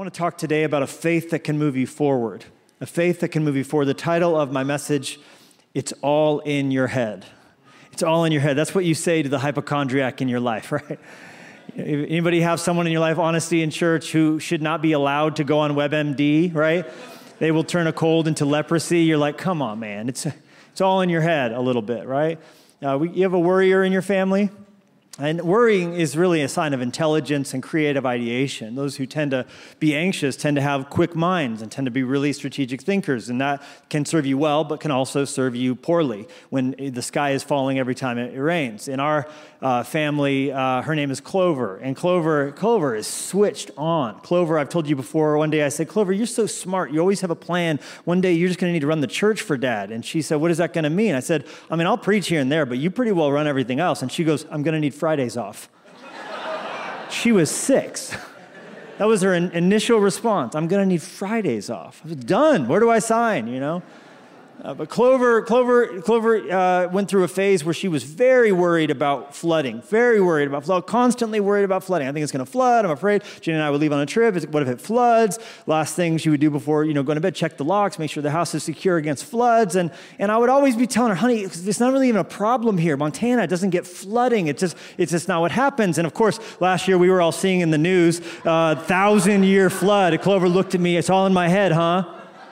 want to talk today about a faith that can move you forward. A faith that can move you forward. The title of my message, It's All in Your Head. It's all in your head. That's what you say to the hypochondriac in your life, right? Anybody have someone in your life, honesty in church, who should not be allowed to go on WebMD, right? They will turn a cold into leprosy. You're like, come on, man. It's all in your head a little bit, right? You have a worrier in your family? And worrying is really a sign of intelligence and creative ideation. Those who tend to be anxious tend to have quick minds and tend to be really strategic thinkers. And that can serve you well, but can also serve you poorly when the sky is falling every time it rains. In our family, her name is Clover. And Clover is switched on. Clover, I've told you before, one day I said, Clover, you're so smart. You always have a plan. One day you're just going to need to run the church for Dad. And she said, what is that going to mean? I said, I'll preach here and there, but you pretty well run everything else. And she goes, I'm going to need Fridays off. She was 6. That was her initial response. I'm going to need Fridays off. I was done. Where do I sign, But Clover went through a phase where she was very worried about flooding, constantly worried about flooding. I think it's going to flood. I'm afraid. Jen and I would leave on a trip. What if it floods? Last thing she would do before, going to bed, check the locks, make sure the house is secure against floods. And I would always be telling her, honey, it's not really even a problem here. Montana doesn't get flooding. It's just not what happens. And of course, last year we were all seeing in the news, 1,000-year flood. Clover looked at me. It's all in my head, huh?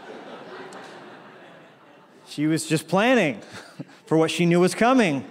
She was just planning for what she knew was coming.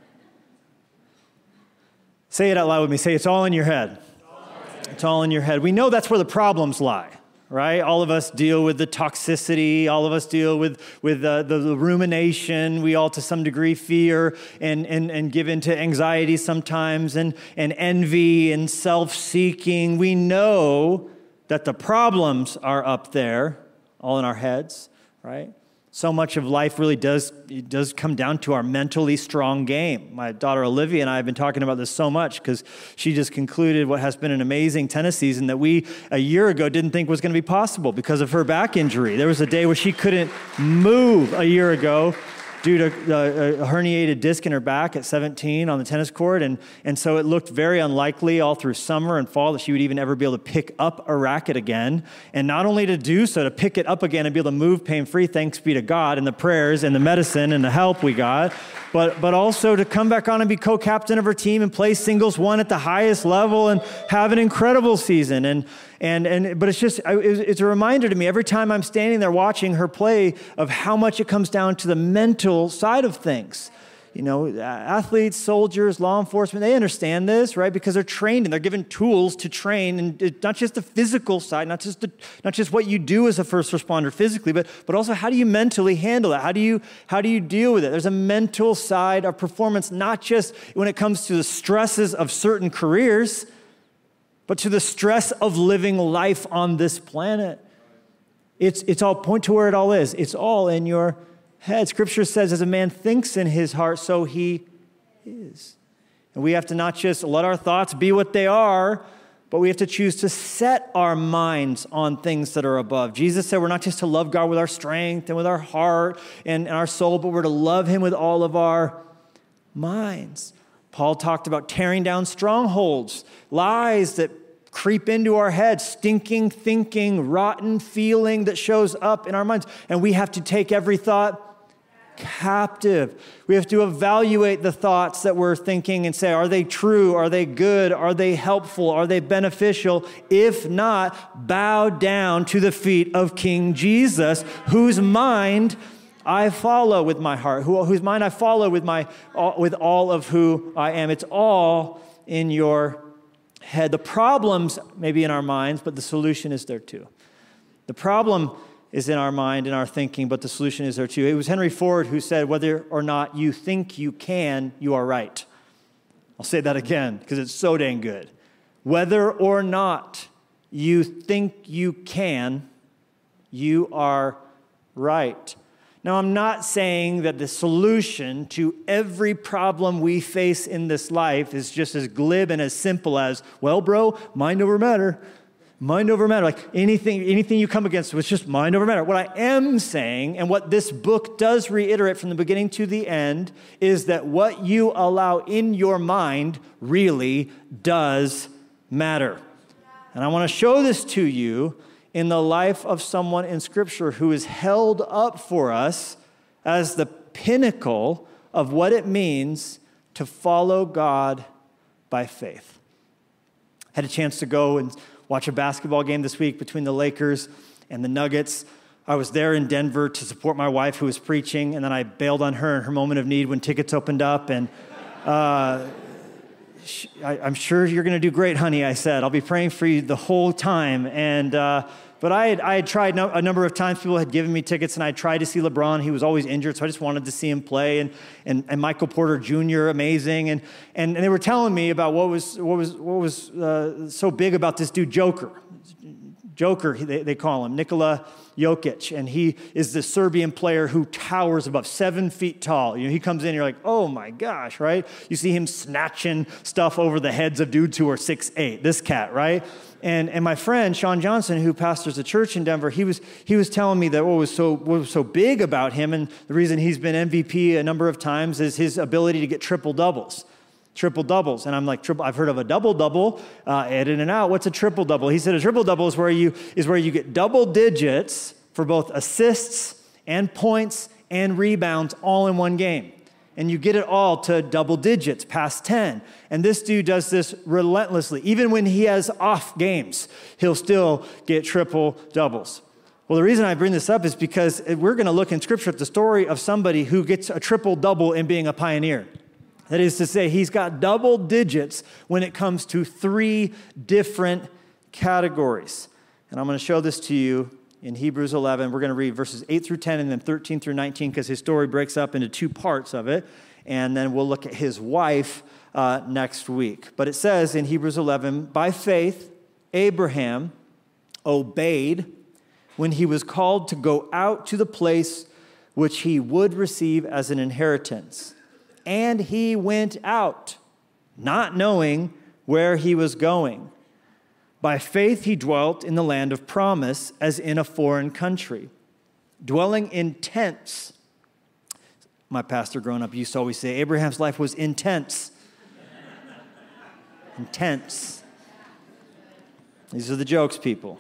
Say it out loud with me. Say, it's all in your head. It's all in your head. We know that's where the problems lie, right? All of us deal with the toxicity. All of us deal with the rumination. We all, to some degree, fear and give into anxiety sometimes and envy and self-seeking. We know that the problems are up there, all in our heads, right? So much of life really does come down to our mentally strong game. My daughter Olivia and I have been talking about this so much because she just concluded what has been an amazing tennis season that we, a year ago, didn't think was going to be possible because of her back injury. There was a day where she couldn't move a year ago due to a herniated disc in her back at 17 on the tennis court. And so it looked very unlikely all through summer and fall that she would even ever be able to pick up a racket again. And not only to do so, to pick it up again and be able to move pain-free, thanks be to God and the prayers and the medicine and the help we got, but also to come back on and be co-captain of her team and play singles one at the highest level and have an incredible season. But it's a reminder to me every time I'm standing there watching her play of how much it comes down to the mental side of things. Athletes, soldiers, law enforcement, they understand this, right? Because they're trained and they're given tools to train, and not just the physical side, not just what you do as a first responder physically, but also how do you mentally handle it? How do you deal with it? There's a mental side of performance, not just when it comes to the stresses of certain careers, but to the stress of living life on this planet. It's all point to where it all is. It's all in your head. Scripture says, as a man thinks in his heart, so he is. And we have to not just let our thoughts be what they are, but we have to choose to set our minds on things that are above. Jesus said we're not just to love God with our strength and with our heart and our soul, but we're to love him with all of our minds. Paul talked about tearing down strongholds, lies that creep into our heads, stinking thinking, rotten feeling that shows up in our minds. And we have to take every thought captive. We have to evaluate the thoughts that we're thinking and say, are they true? Are they good? Are they helpful? Are they beneficial? If not, bow down to the feet of King Jesus, whose mind I follow with my heart, whose mind I follow with all of who I am. It's all in your head. The problems may be in our minds, but the solution is there too. The problem is in our mind, in our thinking, but the solution is there too. It was Henry Ford who said, whether or not you think you can, you are right. I'll say that again because it's so dang good. Whether or not you think you can, you are right. Now, I'm not saying that the solution to every problem we face in this life is just as glib and as simple as, well, bro, mind over matter. Mind over matter. Like anything you come against, it's just mind over matter. What I am saying, and what this book does reiterate from the beginning to the end, is that what you allow in your mind really does matter. And I want to show this to you in the life of someone in Scripture who is held up for us as the pinnacle of what it means to follow God by faith. I had a chance to go and watch a basketball game this week between the Lakers and the Nuggets. I was there in Denver to support my wife who was preaching, and then I bailed on her in her moment of need when tickets opened up. And I'm sure you're going to do great, honey, I said. I'll be praying for you the whole time. But I had tried a number of times. People had given me tickets, and I tried to see LeBron. He was always injured, so I just wanted to see him play. And Michael Porter Jr., amazing. And they were telling me about what was so big about this dude, Joker. Joker, they call him, Nikola Jokic, and he is the Serbian player who towers above 7 feet tall. You know, he comes in, you're like, oh my gosh, right? You see him snatching stuff over the heads of dudes who are 6'8", this cat, right? And my friend, Sean Johnson, who pastors a church in Denver, he was telling me that what was so big about him, and the reason he's been MVP a number of times, is his ability to get triple doubles. And I'm like, I've heard of a double-double, in and out. What's a triple-double? He said a triple-double is where you get double digits for both assists and points and rebounds all in one game. And you get it all to double digits, past 10. And this dude does this relentlessly. Even when he has off games, he'll still get triple-doubles. Well, the reason I bring this up is because we're going to look in Scripture at the story of somebody who gets a triple-double in being a pioneer. That is to say, he's got double digits when it comes to 3 different categories. And I'm going to show this to you in Hebrews 11. We're going to read verses 8 through 10 and then 13 through 19 because his story breaks up into 2 parts of it. And then we'll look at his wife next week. But it says in Hebrews 11, by faith, Abraham obeyed when he was called to go out to the place which he would receive as an inheritance. And he went out, not knowing where he was going. By faith he dwelt in the land of promise as in a foreign country, dwelling in tents. My pastor growing up used to always say, Abraham's life was intense. Intense. These are the jokes, people.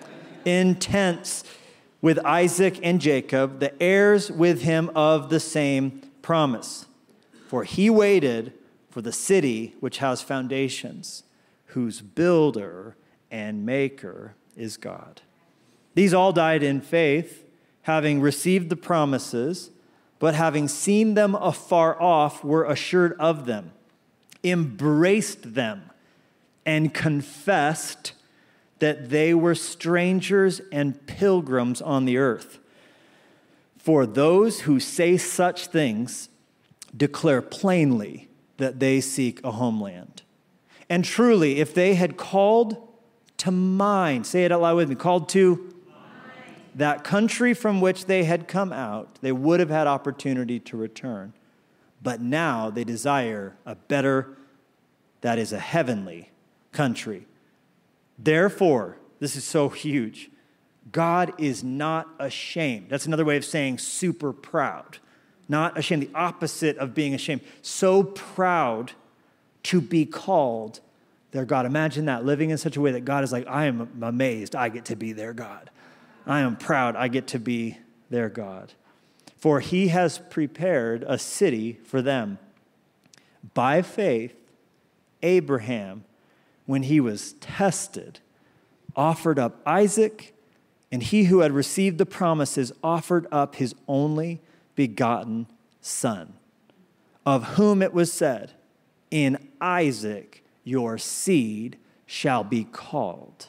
Intense with Isaac and Jacob, the heirs with him of the same promise. For he waited for the city which has foundations, whose builder and maker is God. These all died in faith, having received the promises, but having seen them afar off, were assured of them, embraced them, and confessed that they were strangers and pilgrims on the earth. For those who say such things declare plainly that they seek a homeland. And truly, if they had called to mind, say it out loud with me, called to mind, that country from which they had come out, they would have had opportunity to return. But now they desire a better, that is a heavenly country. Therefore, this is so huge, God is not ashamed. That's another way of saying super proud. Not ashamed, the opposite of being ashamed. So proud to be called their God. Imagine that, living in such a way that God is like, I am amazed I get to be their God. I am proud I get to be their God. For he has prepared a city for them. By faith, Abraham, when he was tested, offered up Isaac, and he who had received the promises offered up his only begotten son, of whom it was said, in Isaac your seed shall be called.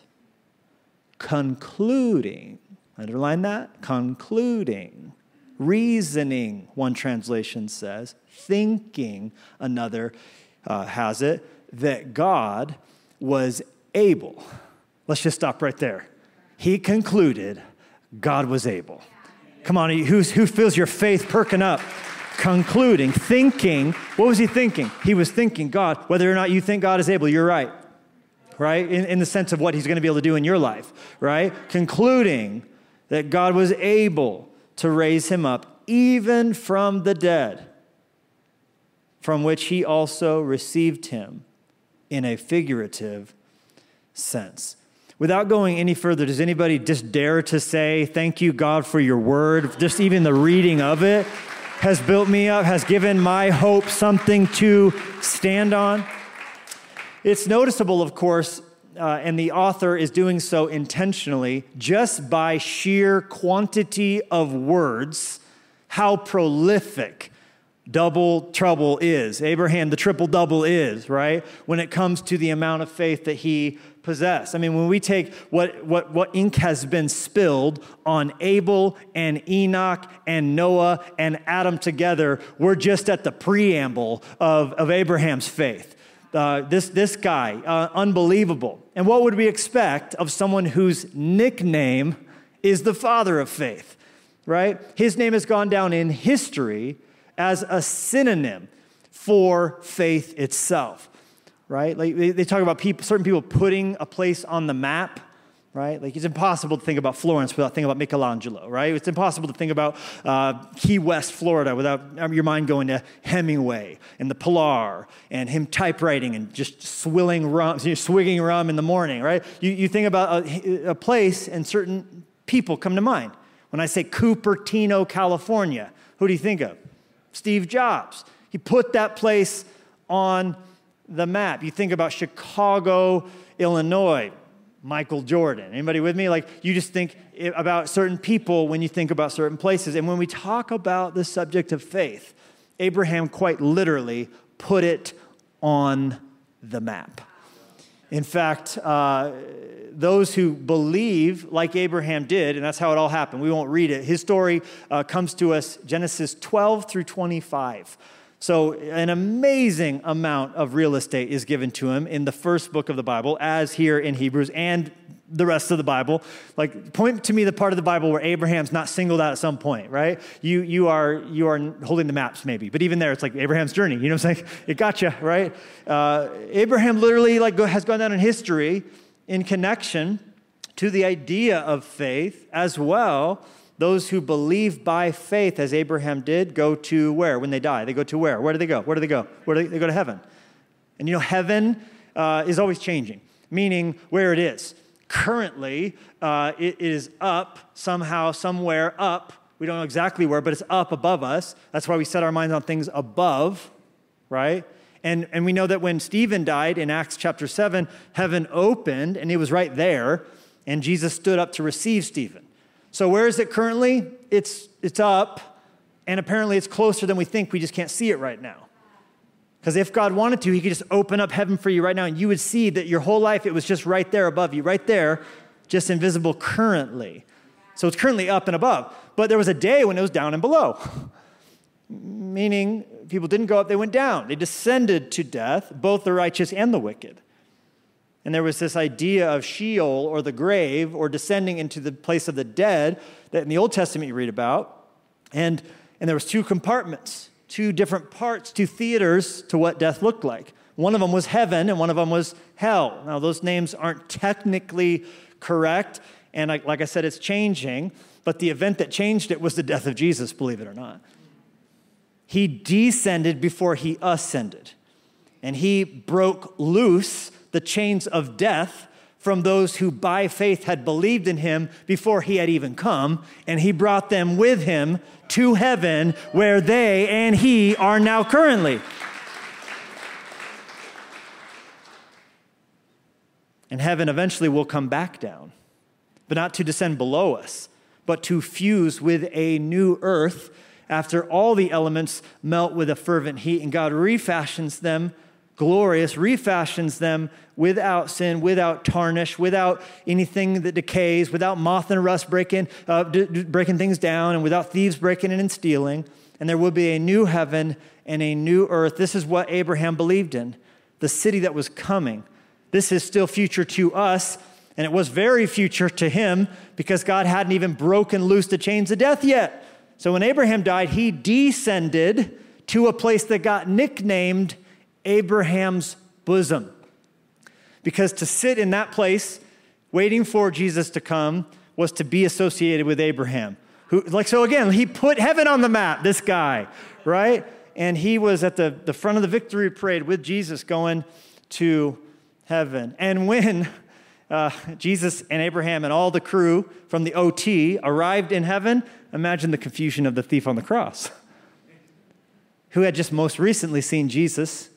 Concluding, underline that, concluding, reasoning, one translation says, thinking, another has it, that God was able. Let's just stop right there. He concluded God was able. Come on, who feels your faith perking up? Concluding, thinking, what was he thinking? He was thinking, God, whether or not you think God is able, you're right, right? In the sense of what he's going to be able to do in your life, right? Concluding that God was able to raise him up even from the dead, from which he also received him in a figurative sense. Without going any further, does anybody just dare to say, thank you, God, for your word? Just even the reading of it has built me up, has given my hope something to stand on. It's noticeable, of course, and the author is doing so intentionally, just by sheer quantity of words, how prolific double trouble is. Abraham, the triple double is, right? When it comes to the amount of faith that he possessed. I mean, when we take what ink has been spilled on Abel and Enoch and Noah and Adam together, we're just at the preamble of Abraham's faith. This guy, unbelievable. And what would we expect of someone whose nickname is the father of faith, right? His name has gone down in history as a synonym for faith itself, right? Like they talk about certain people putting a place on the map, right? Like it's impossible to think about Florence without thinking about Michelangelo, right? It's impossible to think about Key West, Florida without your mind going to Hemingway and the Pilar and him typewriting and just swigging rum in the morning, right? You think about a place and certain people come to mind. When I say Cupertino, California, who do you think of? Steve Jobs. He put that place on the map. You think about Chicago, Illinois, Michael Jordan. Anybody with me? Like, you just think about certain people when you think about certain places. And when we talk about the subject of faith, Abraham quite literally put it on the map. In fact, those who believe like Abraham did, and that's how it all happened. We won't read it. His story comes to us, Genesis 12 through 25. So an amazing amount of real estate is given to him in the first book of the Bible, as here in Hebrews and the rest of the Bible. Like, point to me the part of the Bible where Abraham's not singled out at some point, right? You are holding the maps maybe, but even there, it's like Abraham's journey. You know what I'm saying? It got you, right? Abraham literally has gone down in history in connection to the idea of faith as well. Those who believe by faith, as Abraham did, go to where? When they die, they go to where? Where do they go? Where do they go? They go to heaven. And heaven is always changing, meaning where it is. Currently, it is up somehow, somewhere up. We don't know exactly where, but it's up above us. That's why we set our minds on things above, right? And we know that when Stephen died in Acts chapter 7, heaven opened, and it was right there, and Jesus stood up to receive Stephen. So where is it currently? It's up, and apparently it's closer than we think. We just can't see it right now. Because if God wanted to, he could just open up heaven for you right now, and you would see that your whole life, it was just right there above you, right there, just invisible currently. So it's currently up and above. But there was a day when it was down and below, meaning people didn't go up, they went down. They descended to death, both the righteous and the wicked. And there was this idea of Sheol, or the grave, or descending into the place of the dead that in the Old Testament you read about. And there was two compartments, two different parts, two theaters to what death looked like. One of them was heaven, and one of them was hell. Now, those names aren't technically correct, and like I said, it's changing. But the event that changed it was the death of Jesus, believe it or not. He descended before he ascended. And he broke loose the chains of death from those who by faith had believed in him before he had even come, and he brought them with him to heaven, where they and he are now currently. And heaven eventually will come back down, but not to descend below us, but to fuse with a new earth after all the elements melt with a fervent heat, and God refashions them glorious, refashions them without sin, without tarnish, without anything that decays, without moth and rust breaking things down, and without thieves breaking in and stealing. And there will be a new heaven and a new earth. This is what Abraham believed in, the city that was coming. This is still future to us, and it was very future to him because God hadn't even broken loose the chains of death yet. So when Abraham died, he descended to a place that got nicknamed Abraham's bosom. Because to sit in that place, waiting for Jesus to come, was to be associated with Abraham. So again, he put heaven on the map, this guy, right? And he was at the front of the victory parade with Jesus going to heaven. And when Jesus and Abraham and all the crew from the OT arrived in heaven, imagine the confusion of the thief on the cross, who had just most recently seen Jesus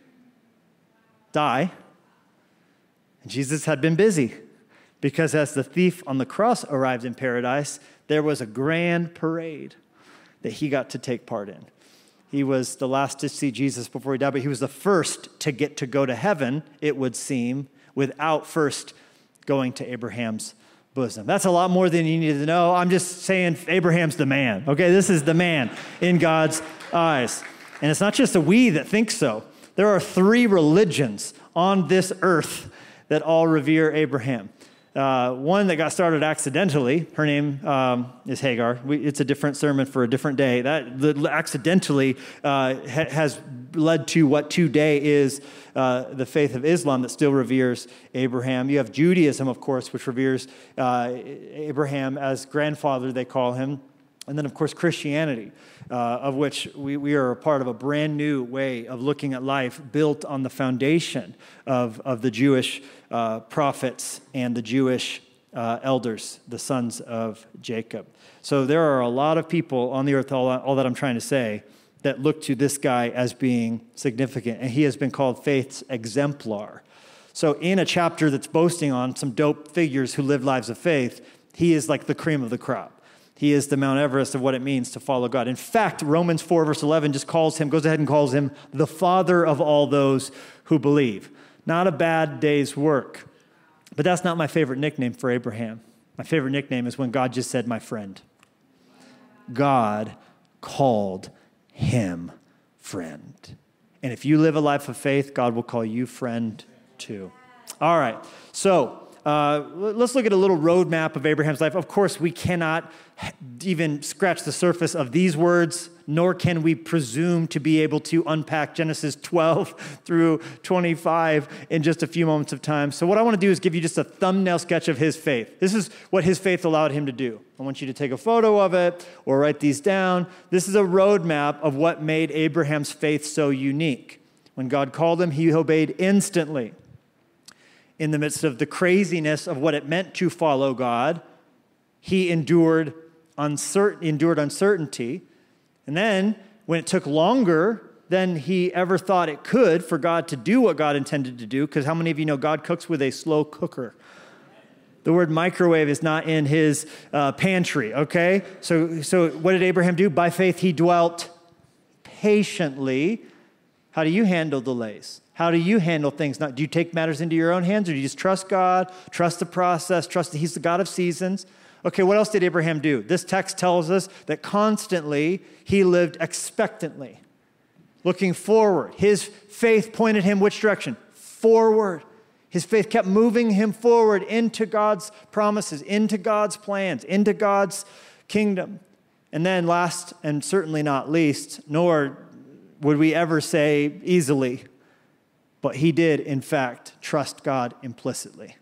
die. And Jesus had been busy because as the thief on the cross arrived in paradise, there was a grand parade that he got to take part in. He was the last to see Jesus before he died, but he was the first to get to go to heaven, it would seem, without first going to Abraham's bosom. That's a lot more than you needed to know. I'm just saying Abraham's the man. Okay, this is the man in God's eyes. And it's not just a we that think so. There are 3 religions on this earth that all revere Abraham. One that got started accidentally, her name is Hagar. It's a different sermon for a different day. That accidentally has led to what today is the faith of Islam that still reveres Abraham. You have Judaism, of course, which reveres Abraham as grandfather, they call him. And then, of course, Christianity, of which we are a part of a brand new way of looking at life built on the foundation of the Jewish prophets and the Jewish elders, the sons of Jacob. So there are a lot of people on the earth, all that I'm trying to say, that look to this guy as being significant. And he has been called faith's exemplar. So in a chapter that's boasting on some dope figures who lived lives of faith, he is like the cream of the crop. He is the Mount Everest of what it means to follow God. In fact, Romans 4, verse 11 just goes ahead and calls him the father of all those who believe. Not a bad day's work. But that's not my favorite nickname for Abraham. My favorite nickname is when God just said, my friend. God called him friend. And if you live a life of faith, God will call you friend too. All right, so let's look at a little roadmap of Abraham's life. Of course, we cannot even scratch the surface of these words, nor can we presume to be able to unpack Genesis 12 through 25 in just a few moments of time. So what I want to do is give you just a thumbnail sketch of his faith. This is what his faith allowed him to do. I want you to take a photo of it or write these down. This is a roadmap of what made Abraham's faith so unique. When God called him, he obeyed instantly. In the midst of the craziness of what it meant to follow God, he endured uncertainty. And then, when it took longer than he ever thought it could for God to do what God intended to do, because how many of you know God cooks with a slow cooker? The word microwave is not in his pantry, okay? So what did Abraham do? By faith, he dwelt patiently. How do you handle delays? How do you handle things? Do you take matters into your own hands, or do you just trust God, trust the process, trust that he's the God of seasons? Okay, what else did Abraham do? This text tells us that constantly he lived expectantly, looking forward. His faith pointed him which direction? Forward. His faith kept moving him forward into God's promises, into God's plans, into God's kingdom. And then last and certainly not least, nor would we ever say easily, but he did, in fact, trust God implicitly.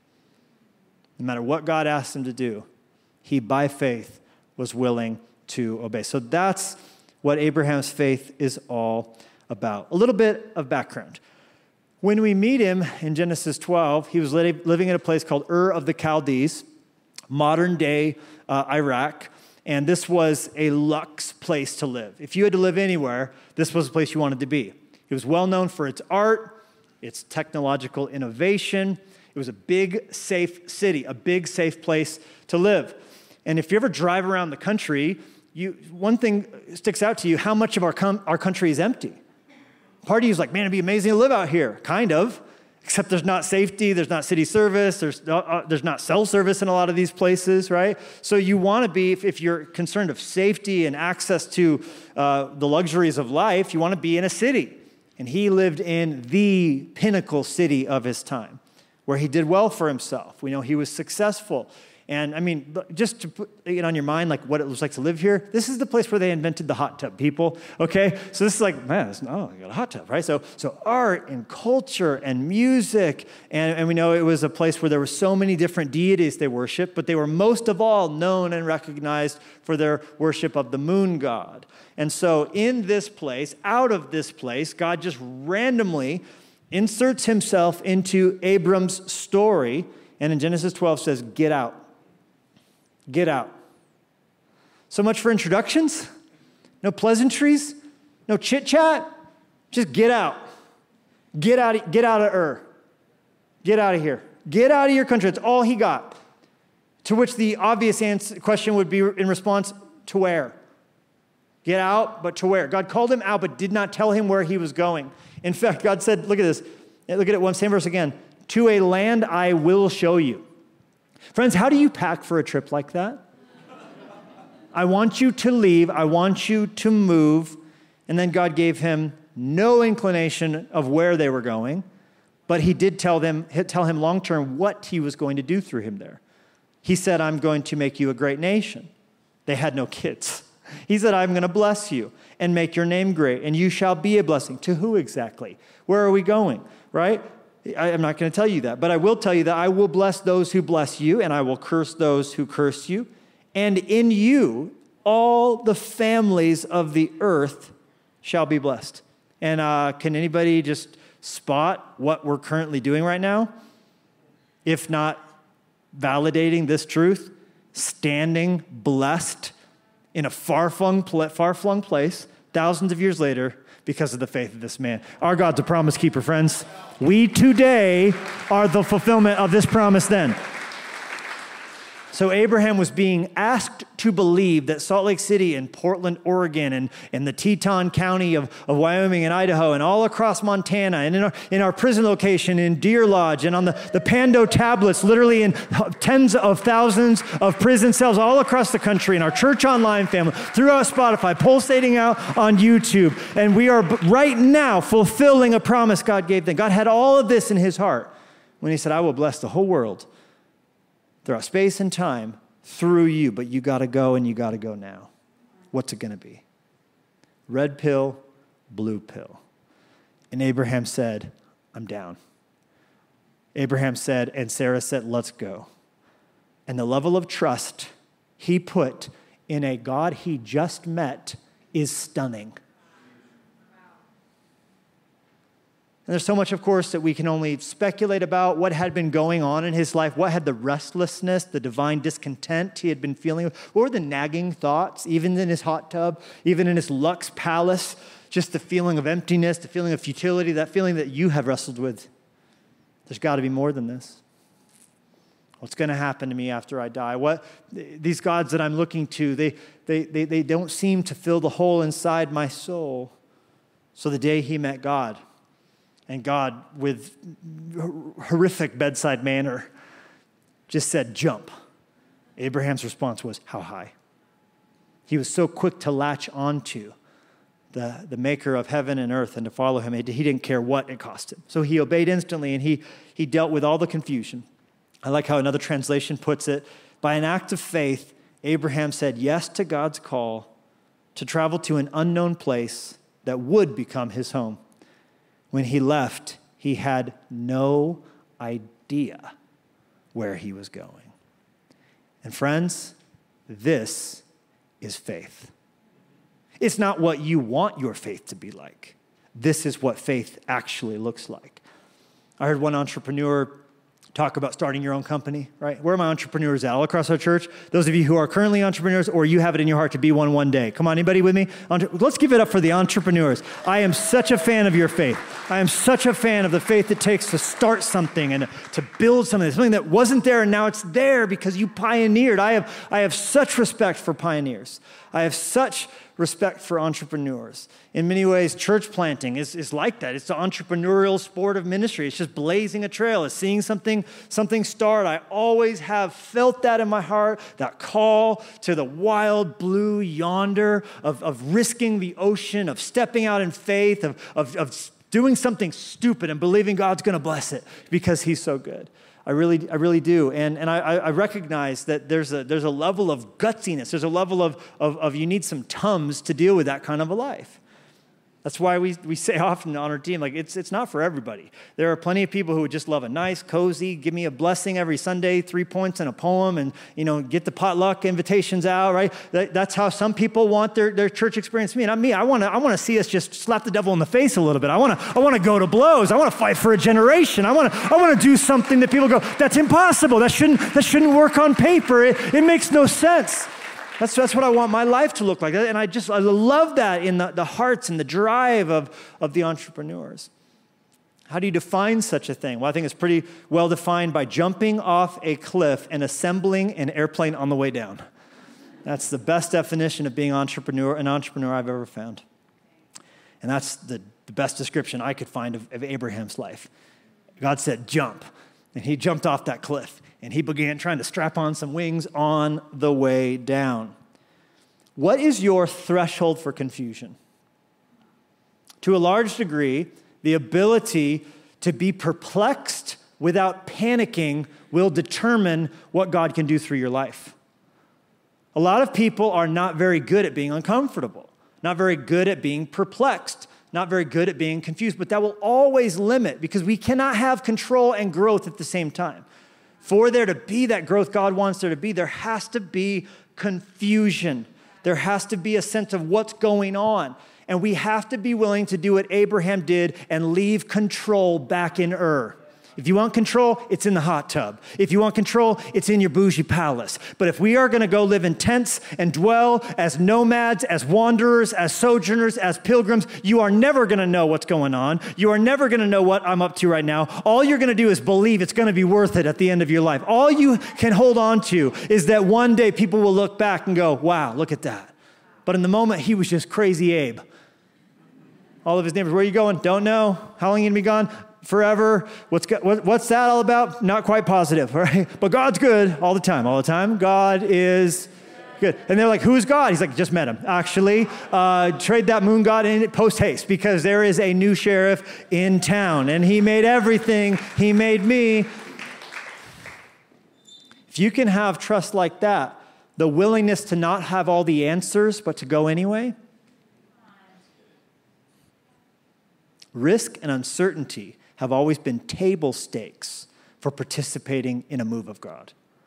No matter what God asked him to do, he, by faith, was willing to obey. So that's what Abraham's faith is all about. A little bit of background. When we meet him in Genesis 12, he was living in a place called Ur of the Chaldees, modern-day Iraq, and this was a luxe place to live. If you had to live anywhere, this was the place you wanted to be. It was well known for its art, its technological innovation. It was a big, safe city, a big, safe place to live. And if you ever drive around the country, one thing sticks out to you, how much of our country is empty. Part of you is like, man, it'd be amazing to live out here. Kind of, except there's not safety, there's not city service, there's not cell service in a lot of these places, right? So you want to be, if you're concerned of safety and access to the luxuries of life, you want to be in a city. And he lived in the pinnacle city of his time, where he did well for himself. We know he was successful. And I mean, just to put it on your mind, like what it was like to live here, this is the place where they invented the hot tub, people, okay? So this is like, man, you got a hot tub, right? So art and culture and music, and we know it was a place where there were so many different deities they worshiped, but they were most of all known and recognized for their worship of the moon god. And so in this place, out of this place, God just randomly inserts himself into Abram's story. And in Genesis 12 says, get out. Get out. So much for introductions. No pleasantries. No chit-chat. Just get out. Get out of Ur. Get out of here. Get out of your country. That's all he got. To which the obvious question would be in response, to where? Get out, but to where? God called him out, but did not tell him where he was going. In fact, God said, look at this. Look at it, same verse again. To a land I will show you. Friends, how do you pack for a trip like that? I want you to leave. I want you to move. And then God gave him no inclination of where they were going, but he did tell him long-term what he was going to do through him there. He said, I'm going to make you a great nation. They had no kids. He said, I'm going to bless you and make your name great, and you shall be a blessing. To who exactly? Where are we going, right? I'm not going to tell you that, but I will tell you that I will bless those who bless you, and I will curse those who curse you. And in you, all the families of the earth shall be blessed. And can anybody just spot what we're currently doing right now? If not validating this truth, standing blessed in a far-flung place, thousands of years later, because of the faith of this man. Our God's a promise keeper, friends. We today are the fulfillment of this promise then. So Abraham was being asked to believe that Salt Lake City and Portland, Oregon, and the Teton County of Wyoming and Idaho, and all across Montana, and in our prison location in Deer Lodge, and on the Pando tablets, literally in tens of thousands of prison cells all across the country, in our church online family, throughout Spotify, pulsating out on YouTube. And we are right now fulfilling a promise God gave them. God had all of this in his heart when he said, I will bless the whole world throughout space and time through you, but you got to go, and you got to go now. What's it going to be? Red pill, blue pill. And Abraham said, I'm down. Abraham said, and Sarah said, let's go. And the level of trust he put in a God he just met is stunning. And there's so much, of course, that we can only speculate about what had been going on in his life. What had the restlessness, the divine discontent he had been feeling? What were the nagging thoughts, even in his hot tub, even in his Lux palace? Just the feeling of emptiness, the feeling of futility, that feeling that you have wrestled with. There's got to be more than this. What's going to happen to me after I die? These gods that I'm looking to, they don't seem to fill the hole inside my soul. So the day he met God, and God, with horrific bedside manner, just said, jump. Abraham's response was, how high? He was so quick to latch onto the maker of heaven and earth and to follow him. He didn't care what it cost him. So he obeyed instantly, and he dealt with all the confusion. I like how another translation puts it. By an act of faith, Abraham said yes to God's call to travel to an unknown place that would become his home. When he left, he had no idea where he was going. And friends, this is faith. It's not what you want your faith to be like. This is what faith actually looks like. I heard one entrepreneur talk about starting your own company, right? Where are my entrepreneurs at? All across our church. Those of you who are currently entrepreneurs, or you have it in your heart to be one day. Come on, anybody with me? Let's give it up for the entrepreneurs. I am such a fan of your faith. I am such a fan of the faith it takes to start something and to build something that wasn't there and now it's there because you pioneered. I have such respect for pioneers. I have such respect for entrepreneurs. In many ways, church planting is like that. It's the entrepreneurial sport of ministry. It's just blazing a trail. It's seeing something start. I always have felt that in my heart, that call to the wild blue yonder of risking the ocean, of stepping out in faith, of doing something stupid and believing God's going to bless it because he's so good. I really do. And I recognize that there's a level of gutsiness. There's a level of you need some Tums to deal with that kind of a life. That's why we say often on our team, like, it's not for everybody. There are plenty of people who would just love a nice, cozy, give me a blessing every Sunday, 3 points and a poem, and, get the potluck invitations out, right? That's how some people want their church experience. Not me. I want to see us just slap the devil in the face a little bit. I want to go to blows. I want to fight for a generation. I want to do something that people go, that's impossible. That shouldn't work on paper. It makes no sense. That's what I want my life to look like. And I love that in the hearts and the drive of the entrepreneurs. How do you define such a thing? Well, I think it's pretty well defined by jumping off a cliff and assembling an airplane on the way down. That's the best definition of being an entrepreneur I've ever found. And that's the best description I could find of Abraham's life. God said, jump. And he jumped off that cliff. And he began trying to strap on some wings on the way down. What is your threshold for confusion? To a large degree, the ability to be perplexed without panicking will determine what God can do through your life. A lot of people are not very good at being uncomfortable, not very good at being perplexed, not very good at being confused, but that will always limit, because we cannot have control and growth at the same time. For there to be that growth God wants there to be, there has to be confusion. There has to be a sense of what's going on. And we have to be willing to do what Abraham did and leave control back in Ur. If you want control, it's in the hot tub. If you want control, it's in your bougie palace. But if we are going to go live in tents and dwell as nomads, as wanderers, as sojourners, as pilgrims, you are never going to know what's going on. You are never going to know what I'm up to right now. All you're going to do is believe it's going to be worth it at the end of your life. All you can hold on to is that one day people will look back and go, wow, look at that. But in the moment, he was just crazy Abe. All of his neighbors, where are you going? Don't know. How long are you going to be gone? Forever. What's that all about? Not quite positive, right? But God's good all the time. All the time, God is good. And they're like, who's God? He's like, just met him. Actually, trade that moon god in post haste, because there is a new sheriff in town, and he made everything. He made me. If you can have trust like that, the willingness to not have all the answers, but to go anyway, risk and uncertainty have always been table stakes for participating in a move of God.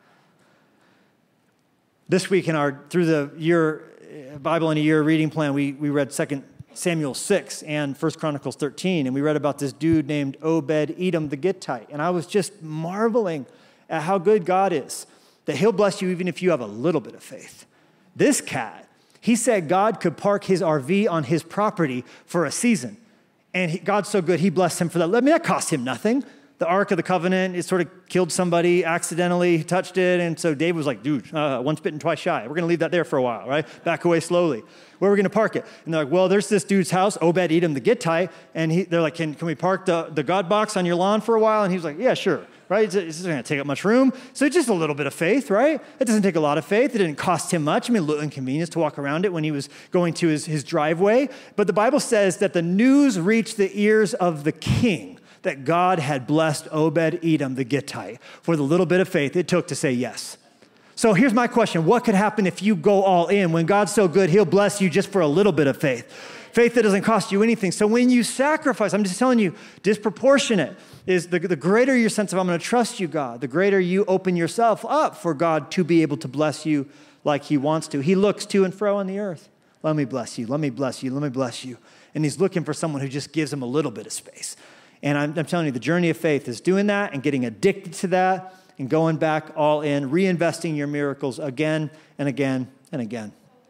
This week through the year, Bible in a Year reading plan, we read 2 Samuel 6 and 1 Chronicles 13, and we read about this dude named Obed-Edom the Gittite. And I was just marveling at how good God is, that he'll bless you even if you have a little bit of faith. This cat, he said God could park his RV on his property for a season. And God's so good, he blessed him for that. I mean, that cost him nothing. The Ark of the Covenant, it sort of killed somebody, accidentally touched it. And so David was like, dude, once bitten, twice shy. We're going to leave that there for a while, right? Back away slowly. Where are we going to park it? And they're like, well, there's this dude's house, Obed-Edom the Gittite. And they're like, can we park the God box on your lawn for a while? And he was like, yeah, sure. Right? It's not going to take up much room. So just a little bit of faith, right? It doesn't take a lot of faith. It didn't cost him much. I mean, a little inconvenience to walk around it when he was going to his driveway. But the Bible says that the news reached the ears of the king that God had blessed Obed-Edom the Gittite for the little bit of faith it took to say yes. So here's my question. What could happen if you go all in? When God's so good, he'll bless you just for a little bit of faith. Faith that doesn't cost you anything. So when you sacrifice, I'm just telling you, disproportionate is the greater your sense of I'm going to trust you, God, the greater you open yourself up for God to be able to bless you like he wants to. He looks to and fro on the earth. Let me bless you. Let me bless you. Let me bless you. And he's looking for someone who just gives him a little bit of space. And I'm telling you, the journey of faith is doing that and getting addicted to that and going back all in, reinvesting your miracles again and again and again.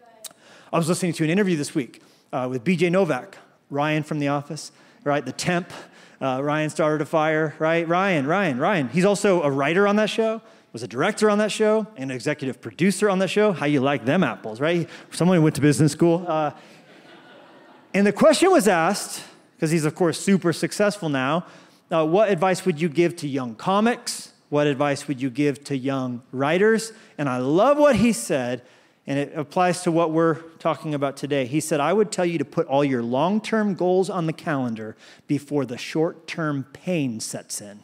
I was listening to an interview this week with BJ Novak, Ryan from The Office, right? The Temp. Ryan started a fire, right? Ryan. He's also a writer on that show, was a director on that show, and an executive producer on that show. How you like them apples, right? Someone who went to business school. And the question was asked, because he's, of course, super successful now, what advice would you give to young comics? What advice would you give to young writers? And I love what he said, and it applies to what we're talking about today. He said, I would tell you to put all your long-term goals on the calendar before the short-term pain sets in.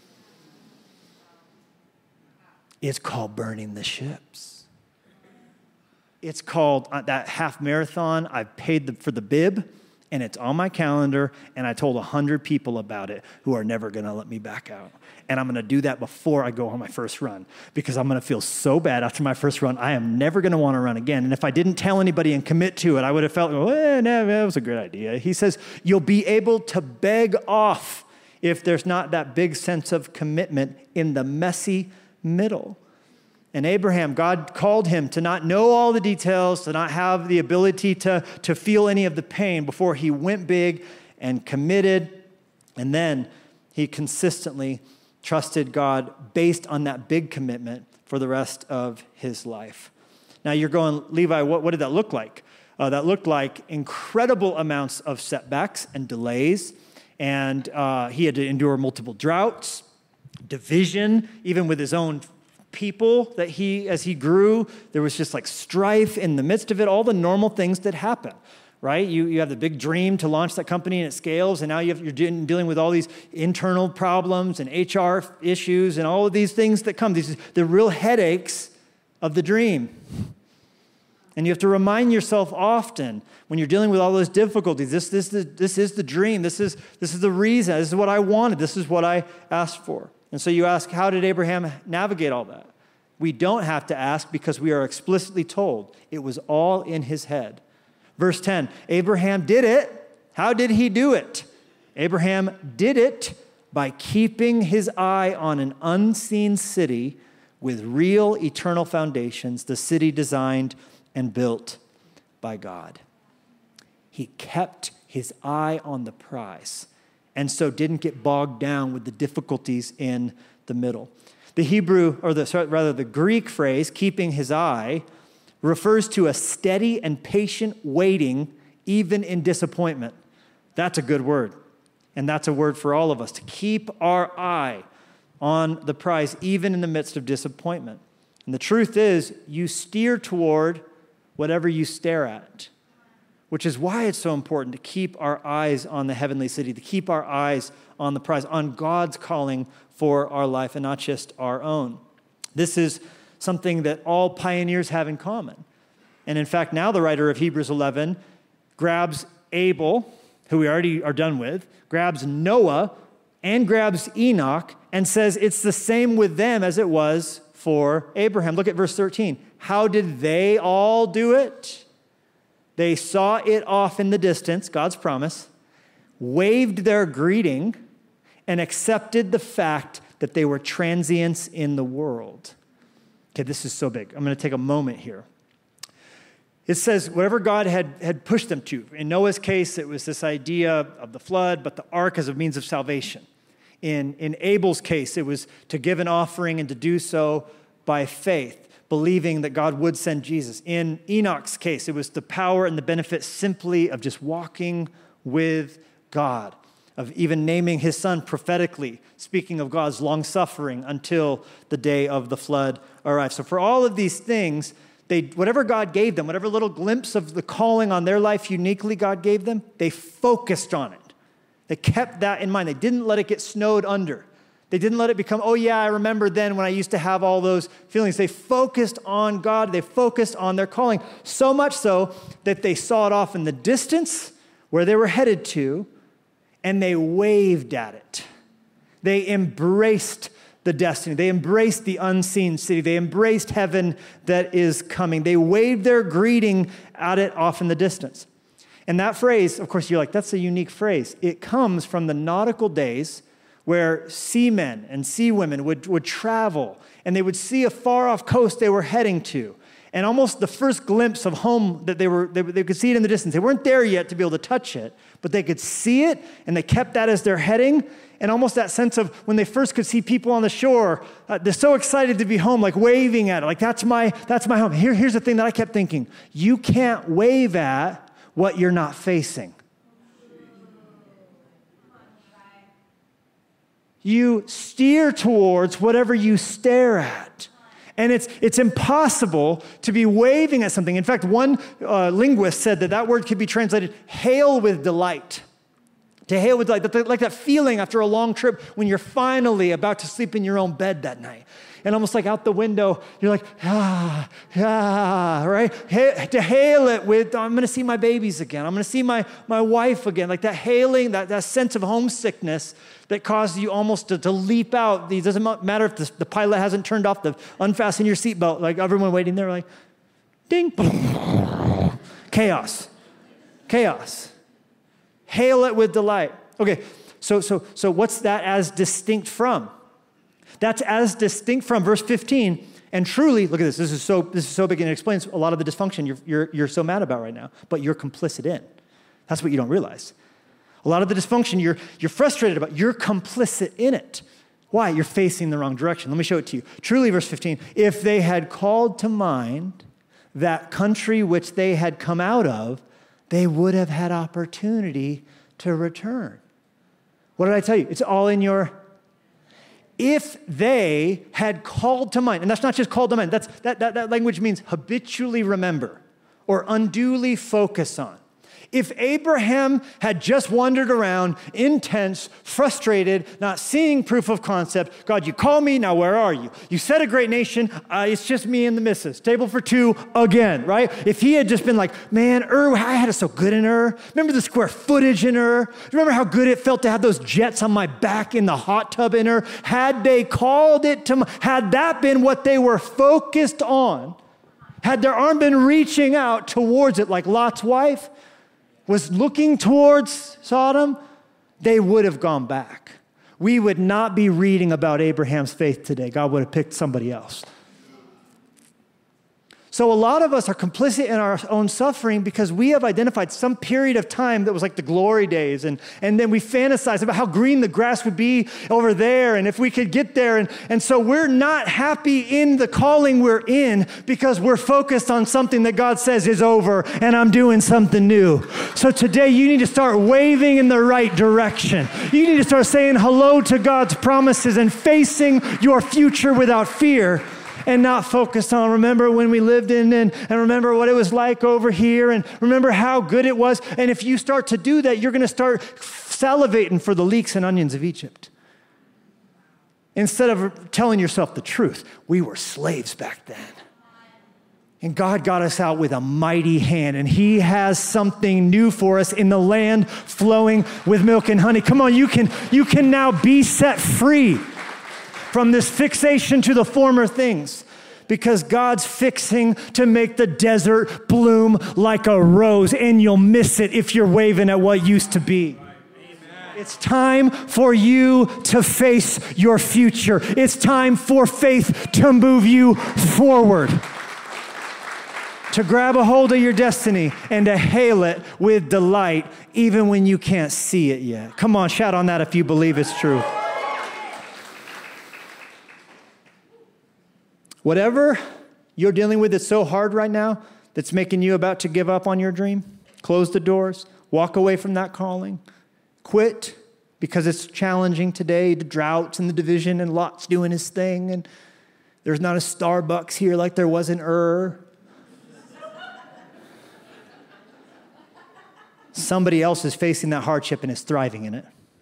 It's called burning the ships. It's called that half marathon. I paid for the bib, and it's on my calendar, and I told 100 people about it who are never going to let me back out. And I'm going to do that before I go on my first run because I'm going to feel so bad after my first run. I am never going to want to run again. And if I didn't tell anybody and commit to it, I would have felt, no, that was a good idea. He says, you'll be able to beg off if there's not that big sense of commitment in the messy middle. And Abraham, God called him to not know all the details, to not have the ability to feel any of the pain before he went big and committed. And then he consistently trusted God based on that big commitment for the rest of his life. Now you're going, Levi, what did that look like? That looked like incredible amounts of setbacks and delays. And he had to endure multiple droughts, division, even with his own people that as he grew, there was just like strife in the midst of it, all the normal things that happen. Right? You have the big dream to launch that company and it scales, and now you're dealing with all these internal problems and HR issues and all of these things that come. These are the real headaches of the dream. And you have to remind yourself often when you're dealing with all those difficulties, this is the dream. This is the reason. This is what I wanted. This is what I asked for. And so you ask, how did Abraham navigate all that? We don't have to ask because we are explicitly told it was all in his head. Verse 10, Abraham did it. How did he do it? Abraham did it by keeping his eye on an unseen city with real eternal foundations, the city designed and built by God. He kept his eye on the prize and so didn't get bogged down with the difficulties in the middle. The Hebrew, or the Greek phrase, keeping his eye, refers to a steady and patient waiting, even in disappointment. That's a good word. And that's a word for all of us, to keep our eye on the prize, even in the midst of disappointment. And the truth is, you steer toward whatever you stare at, which is why it's so important to keep our eyes on the heavenly city, to keep our eyes on the prize, on God's calling for our life and not just our own. This is something that all pioneers have in common. And in fact, now the writer of Hebrews 11 grabs Abel, who we already are done with, grabs Noah, and grabs Enoch, and says it's the same with them as it was for Abraham. Look at verse 13. How did they all do it? They saw it off in the distance, God's promise, waved their greeting, and accepted the fact that they were transients in the world. Okay, this is so big. I'm going to take a moment here. It says whatever God had pushed them to. In Noah's case, it was this idea of the flood, but the ark as a means of salvation. In Abel's case, it was to give an offering and to do so by faith, believing that God would send Jesus. In Enoch's case, it was the power and the benefit simply of just walking with God, of even naming his son prophetically, speaking of God's long-suffering until the day of the flood arrived. So for all of these things, whatever God gave them, whatever little glimpse of the calling on their life uniquely God gave them, they focused on it. They kept that in mind. They didn't let it get snowed under. They didn't let it become, oh yeah, I remember then when I used to have all those feelings. They focused on God. They focused on their calling, so much so that they saw it off in the distance where they were headed to, and they waved at it. They embraced the destiny. They embraced the unseen city. They embraced heaven that is coming. They waved their greeting at it off in the distance. And that phrase, of course, you're like, that's a unique phrase. It comes from the nautical days where seamen and seawomen would travel, and they would see a far-off coast they were heading to. And almost the first glimpse of home that they could see it in the distance. They weren't there yet to be able to touch it, but they could see it, and they kept that as their heading. And almost that sense of when they first could see people on the shore, they're so excited to be home, like waving at it, like that's my home. Here's the thing that I kept thinking: you can't wave at what you're not facing. You steer towards whatever you stare at. And it's impossible to be waving at something. In fact, one linguist said that word could be translated hail with delight. To hail with delight, like that feeling after a long trip when you're finally about to sleep in your own bed that night. And almost like out the window, you're like, right? To hail it with, I'm going to see my babies again. I'm going to see my wife again. Like that hailing, that sense of homesickness that causes you almost to leap out. It doesn't matter if the pilot hasn't turned off unfasten your seatbelt. Like everyone waiting there, like, ding. Chaos. Hail it with delight. Okay, so what's that as distinct from? That's as distinct from verse 15. And truly, look at this. This is so big, and it explains a lot of the dysfunction you're so mad about right now, but you're complicit in. That's what you don't realize. A lot of the dysfunction you're frustrated about, you're complicit in it. Why? You're facing the wrong direction. Let me show it to you. Truly, verse 15, if they had called to mind that country which they had come out of, they would have had opportunity to return. What did I tell you? It's all in your... If they had called to mind, and that's not just called to mind, that language means habitually remember or unduly focus on. If Abraham had just wandered around, intense, frustrated, not seeing proof of concept, God, you call me, now where are you? You said a great nation, it's just me and the missus. Table for two again, right? If he had just been like, man, I had it so good in Ur. Remember the square footage in Ur? Remember how good it felt to have those jets on my back in the hot tub in Ur? Had they called it to, had that been what they were focused on, had their arm been reaching out towards it like Lot's wife, was looking towards Sodom, they would have gone back. We would not be reading about Abraham's faith today. God would have picked somebody else. So a lot of us are complicit in our own suffering because we have identified some period of time that was like the glory days. And then we fantasize about how green the grass would be over there and if we could get there. And so we're not happy in the calling we're in because we're focused on something that God says is over and I'm doing something new. So today you need to start waving in the right direction. You need to start saying hello to God's promises and facing your future without fear. And not focused on, remember when we lived in and remember what it was like over here and remember how good it was. And if you start to do that, you're going to start salivating for the leeks and onions of Egypt. Instead of telling yourself the truth, we were slaves back then. And God got us out with a mighty hand, and he has something new for us in the land flowing with milk and honey. Come on, you can now be set free from this fixation to the former things, because God's fixing to make the desert bloom like a rose, and you'll miss it if you're waving at what used to be. It's time for you to face your future. It's time for faith to move you forward, to grab a hold of your destiny and to hail it with delight, even when you can't see it yet. Come on, shout on that if you believe it's true. Whatever you're dealing with that's so hard right now, that's making you about to give up on your dream, close the doors, walk away from that calling, quit because it's challenging today, the droughts and the division and Lot's doing his thing and there's not a Starbucks here like there was in Ur. Somebody else is facing that hardship and is thriving in it.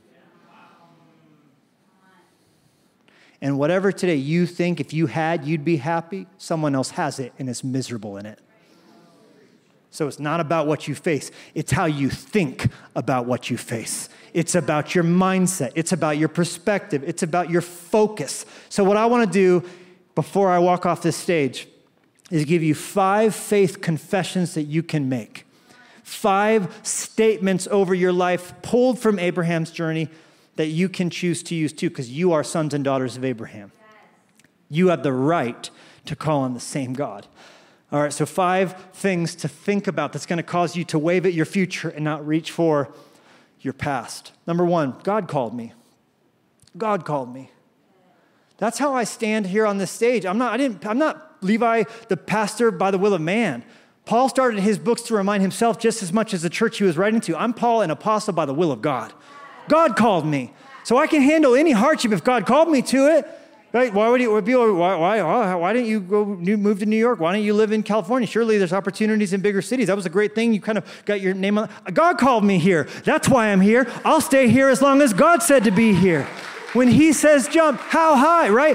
And whatever today you think if you had, you'd be happy, someone else has it and is miserable in it. So it's not about what you face. It's how you think about what you face. It's about your mindset. It's about your perspective. It's about your focus. So what I want to do before I walk off this stage is give you 5 faith confessions that you can make. 5 statements over your life pulled from Abraham's journey that you can choose to use too, because you are sons and daughters of Abraham. You have the right to call on the same God. All right, so 5 things to think about that's going to cause you to wave at your future and not reach for your past. Number 1, God called me. God called me. That's how I stand here on this stage. I'm not Levi, the pastor by the will of man. Paul started his books to remind himself just as much as the church he was writing to. I'm Paul, an apostle by the will of God. God called me. So I can handle any hardship if God called me to it. Right? Why didn't you go move to New York? Why don't you live in California? Surely there's opportunities in bigger cities. That was a great thing. You kind of got your name on. God called me here. That's why I'm here. I'll stay here as long as God said to be here. When he says jump, how high, right?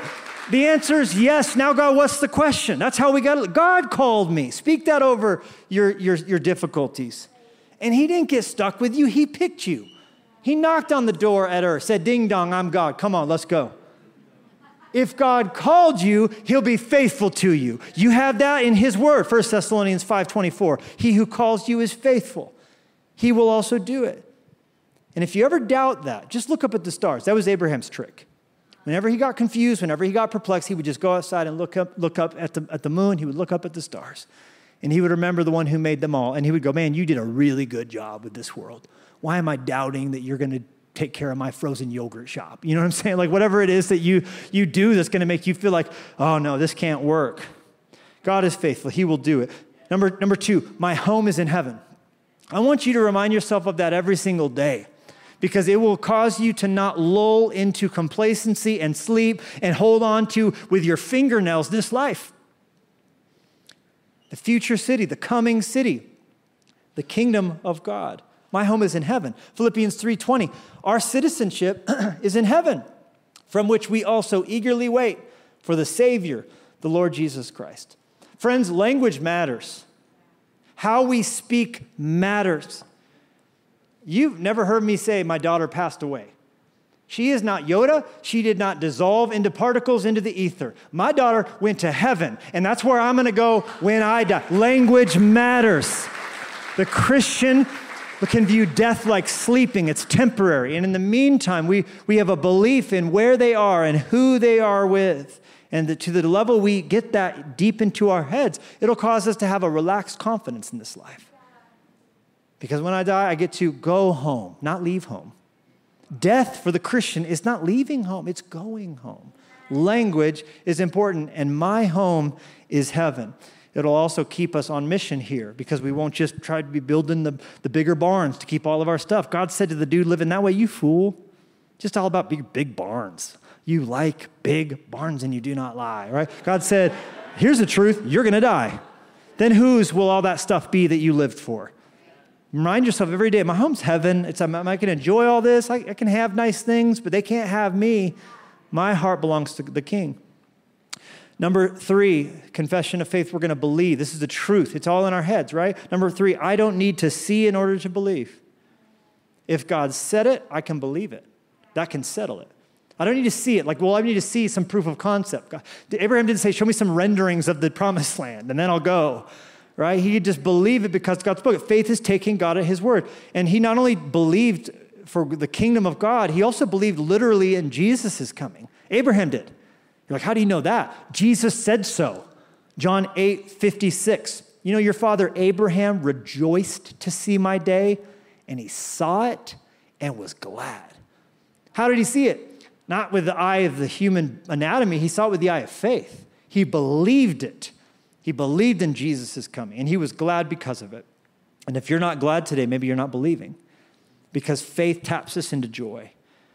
The answer is yes. Now, God, what's the question? That's how we got it. God called me. Speak that over your difficulties. And he didn't get stuck with you. He picked you. He knocked on the door at earth, said, ding dong, I'm God. Come on, let's go. If God called you, he'll be faithful to you. You have that in his word, 1 Thessalonians 5:24. He who calls you is faithful. He will also do it. And if you ever doubt that, just look up at the stars. That was Abraham's trick. Whenever he got confused, whenever he got perplexed, he would just go outside and look up at the moon. He would look up at the stars. And he would remember the one who made them all. And he would go, man, you did a really good job with this world. Why am I doubting that you're going to take care of my frozen yogurt shop? You know what I'm saying? Like whatever it is that you do that's going to make you feel like, oh no, this can't work. God is faithful. He will do it. Number two, my home is in heaven. I want you to remind yourself of that every single day, because it will cause you to not lull into complacency and sleep and hold on to, with your fingernails, this life. The future city, the coming city, the kingdom of God. My home is in heaven. Philippians 3:20, our citizenship is in heaven, from which we also eagerly wait for the Savior, the Lord Jesus Christ. Friends, language matters. How we speak matters. You've never heard me say my daughter passed away. She is not Yoda. She did not dissolve into particles into the ether. My daughter went to heaven, and that's where I'm going to go when I die. Language matters. The Christian can view death like sleeping. It's temporary. And in the meantime, we have a belief in where they are and who they are with. And to the level we get that deep into our heads, it'll cause us to have a relaxed confidence in this life. Because when I die, I get to go home, not leave home. Death for the Christian is not leaving home, it's going home. Language is important, and my home is heaven. It'll also keep us on mission here, because we won't just try to be building the bigger barns to keep all of our stuff. God said to the dude living that way, you fool, just all about big barns. You like big barns and you do not lie, right? God said, here's the truth, you're going to die. Then whose will all that stuff be that you lived for? Remind yourself every day, my home's heaven. I can enjoy all this. I can have nice things, but they can't have me. My heart belongs to the King. Number 3, confession of faith, we're going to believe. This is the truth. It's all in our heads, right? Number 3, I don't need to see in order to believe. If God said it, I can believe it. That can settle it. I don't need to see it. Like, well, I need to see some proof of concept. Abraham didn't say, show me some renderings of the promised land, and then I'll go, right? He could just believe it because God spoke it. Faith is taking God at his word. And he not only believed for the kingdom of God, he also believed literally in Jesus' coming. Abraham did. You're like, how do you know that? Jesus said so. John 8:56. You know, your father Abraham rejoiced to see my day, and he saw it and was glad. How did he see it? Not with the eye of the human anatomy. He saw it with the eye of faith. He believed it. He believed in Jesus' coming, and he was glad because of it. And if you're not glad today, maybe you're not believing, because faith taps us into joy.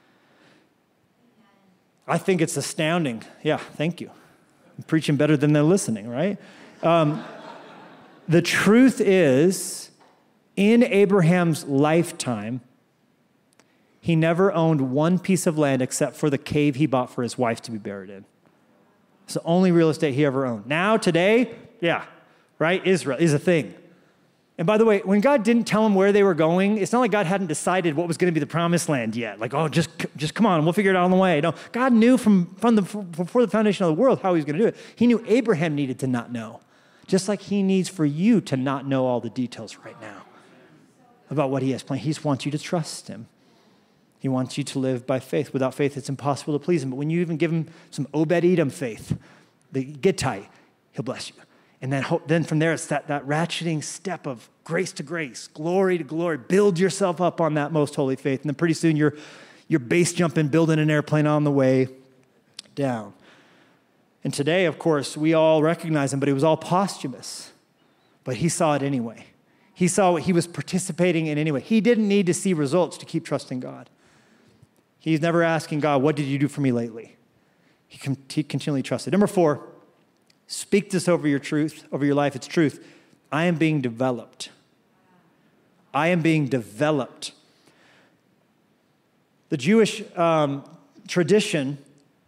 I think it's astounding. Yeah, thank you. I'm preaching better than they're listening, right? The truth is, in Abraham's lifetime, he never owned one piece of land except for the cave he bought for his wife to be buried in. It's the only real estate he ever owned. Now, today, yeah, right? Israel is a thing. And by the way, when God didn't tell him where they were going, it's not like God hadn't decided what was going to be the promised land yet. Like, oh, just come on, we'll figure it out on the way. No, God knew before the foundation of the world how he was going to do it. He knew Abraham needed to not know, just like he needs for you to not know all the details right now about what he has planned. He just wants you to trust him. He wants you to live by faith. Without faith, it's impossible to please him. But when you even give him some Obed-Edom faith, the Gittite, he'll bless you. And then from there, it's that ratcheting step of grace to grace, glory to glory. Build yourself up on that most holy faith. And then pretty soon you're base jumping, building an airplane on the way down. And today, of course, we all recognize him, but it was all posthumous. But he saw it anyway. He saw what he was participating in anyway. He didn't need to see results to keep trusting God. He's never asking God, what did you do for me lately? He continually trusted. Number 4, speak this over your truth, over your life. It's truth. I am being developed. I am being developed. The Jewish tradition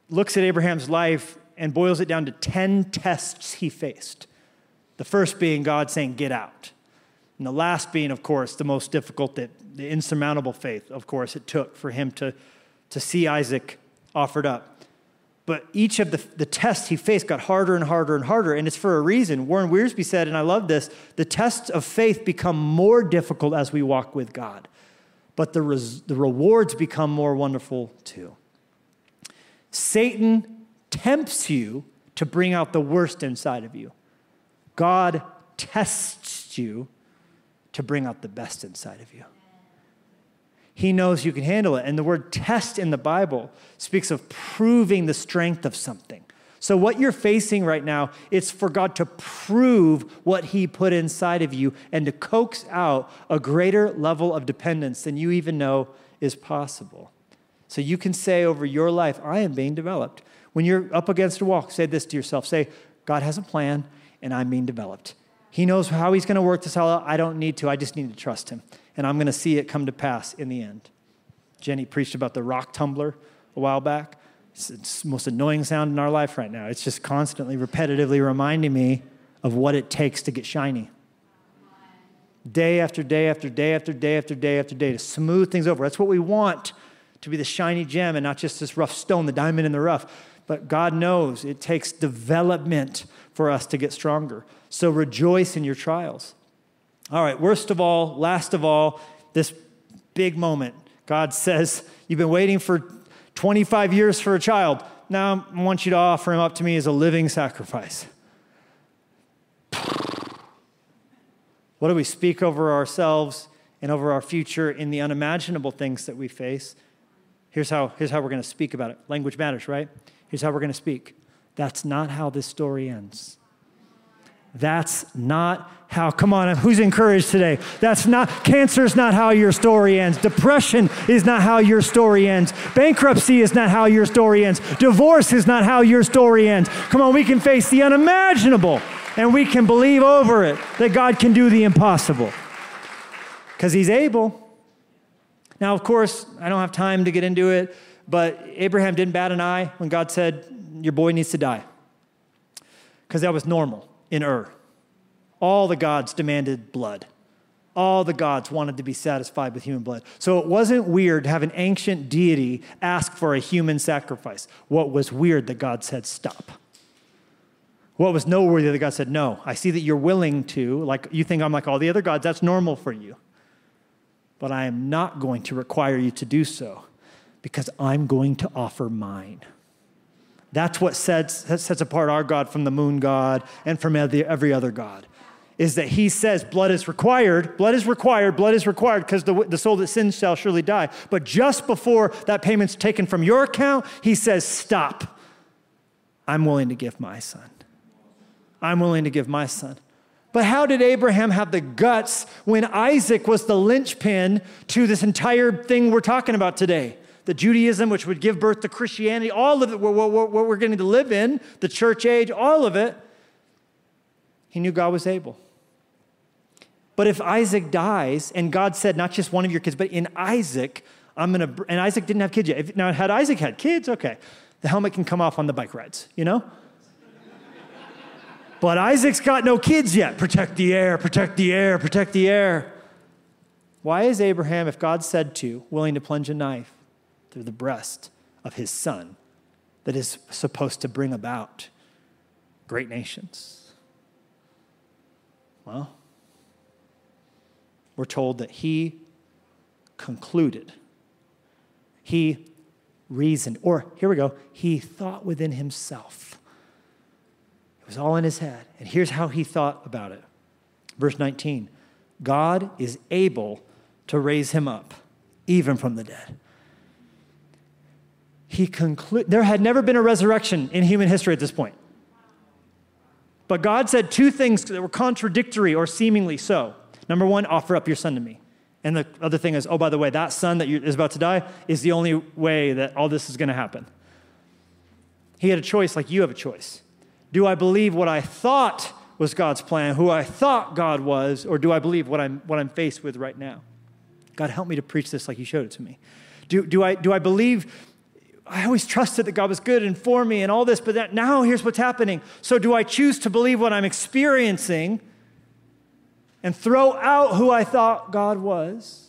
looks at Abraham's life and boils it down to 10 tests he faced. The first being God saying, get out. And the last being, of course, the most difficult, the insurmountable faith, of course, it took for him to see Isaac offered up. But each of the tests he faced got harder and harder and harder, and it's for a reason. Warren Wiersbe said, and I love this, the tests of faith become more difficult as we walk with God, but the rewards become more wonderful too. Satan tempts you to bring out the worst inside of you. God tests you to bring out the best inside of you. He knows you can handle it. And the word test in the Bible speaks of proving the strength of something. So what you're facing right now, it's for God to prove what he put inside of you and to coax out a greater level of dependence than you even know is possible. So you can say over your life, I am being developed. When you're up against a wall, say this to yourself. Say, God has a plan and I'm being developed. He knows how he's going to work this all out. I don't need to. I just need to trust him. And I'm going to see it come to pass in the end. Jenny preached about the rock tumbler a while back. It's the most annoying sound in our life right now. It's just constantly, repetitively reminding me of what it takes to get shiny. Day after day after day after day after day after day to smooth things over. That's what we want, to be the shiny gem and not just this rough stone, the diamond in the rough. But God knows it takes development for us to get stronger. So rejoice in your trials. All right, worst of all, last of all, this big moment. God says, you've been waiting for 25 years for a child. Now I want you to offer him up to me as a living sacrifice. What do we speak over ourselves and over our future in the unimaginable things that we face? Here's how we're going to speak about it. Language matters, right? Here's how we're going to speak. That's not how this story ends. That's not how, come on, who's encouraged today? Cancer is not how your story ends. Depression is not how your story ends. Bankruptcy is not how your story ends. Divorce is not how your story ends. Come on, we can face the unimaginable and we can believe over it that God can do the impossible because he's able. Now, of course, I don't have time to get into it, but Abraham didn't bat an eye when God said, your boy needs to die because that was normal. In Ur, all the gods demanded blood. All the gods wanted to be satisfied with human blood. So it wasn't weird to have an ancient deity ask for a human sacrifice. What was weird that God said, stop. What was noteworthy that God said, no, I see that you're willing to, like you think I'm like all the other gods, that's normal for you. But I am not going to require you to do so because I'm going to offer mine. That's what sets apart our God from the moon god and from every other god, is that he says blood is required because the soul that sins shall surely die. But just before that payment's taken from your account, he says, stop. I'm willing to give my son. I'm willing to give my son. But how did Abraham have the guts when Isaac was the linchpin to this entire thing we're talking about today? The Judaism, which would give birth to Christianity, all of it, what we're getting to live in, the church age, all of it. He knew God was able. But if Isaac dies, and God said, not just one of your kids, but in Isaac, and Isaac didn't have kids yet. Now, had Isaac had kids, okay, the helmet can come off on the bike rides, you know? But Isaac's got no kids yet. Protect the air, protect the air, protect the air. Why is Abraham, if God said to, willing to plunge a knife through the breast of his son that is supposed to bring about great nations? Well, we're told that he concluded, he reasoned, or here we go, he thought within himself. It was all in his head. And here's how he thought about it. Verse 19, God is able to raise him up, even from the dead. There had never been a resurrection in human history at this point. But God said two things that were contradictory or seemingly so. Number one, offer up your son to me. And the other thing is, oh, by the way, that son that is about to die is the only way that all this is going to happen. He had a choice like you have a choice. Do I believe what I thought was God's plan, who I thought God was, or do I believe what I'm faced with right now? God, help me to preach this like you showed it to me. Do I believe I always trusted that God was good and for me and all this, but now here's what's happening. So do I choose to believe what I'm experiencing and throw out who I thought God was?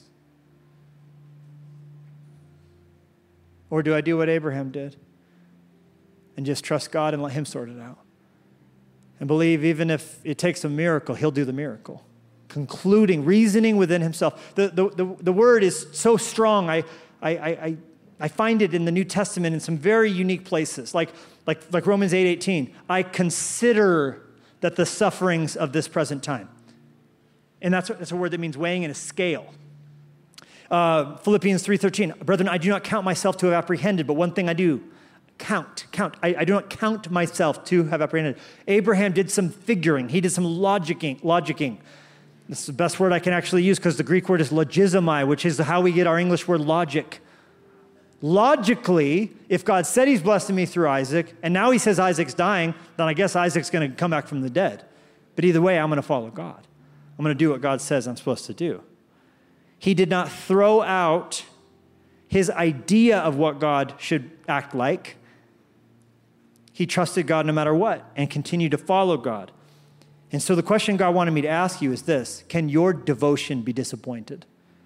Or do I do what Abraham did and just trust God and let him sort it out? And believe even if it takes a miracle, he'll do the miracle. Concluding, reasoning within himself. The word is so strong. I find it in the New Testament in some very unique places, like Romans 8:18. I consider that the sufferings of this present time. And that's a word that means weighing in a scale. Philippians 3:13. Brethren, I do not count myself to have apprehended, but one thing I do, count. I do not count myself to have apprehended. Abraham did some figuring. He did some logicking. This is the best word I can actually use because the Greek word is logizomai, which is how we get our English word logic. Logically, if God said he's blessing me through Isaac, and now he says Isaac's dying, then I guess Isaac's going to come back from the dead. But either way, I'm going to follow God. I'm going to do what God says I'm supposed to do. He did not throw out his idea of what God should act like. He trusted God no matter what and continued to follow God. And so the question God wanted me to ask you is this: can your devotion be disappointed?